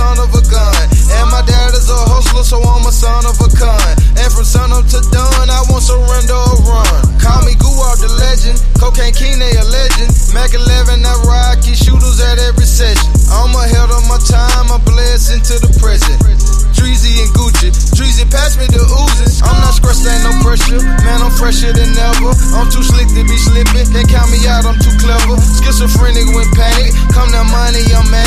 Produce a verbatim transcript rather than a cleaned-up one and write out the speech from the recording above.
son of a gun. And my dad is a hustler, so I'm a son of a con. And from sun up to dawn, I won't surrender or run. Call me Guwap the legend, Cocaine King, they a legend. Mac eleven, I rock, keep shooters at every session. I'm ahead of my time, a blessing to the present. Dreezy and Gucci, Dreezy pass me the oozes. I'm not stressed, ain't no pressure, man, I'm fresher than ever. I'm too slick to be slipping, can't count me out, I'm too clever. Schizophrenic when panic, come to money, I'm mad.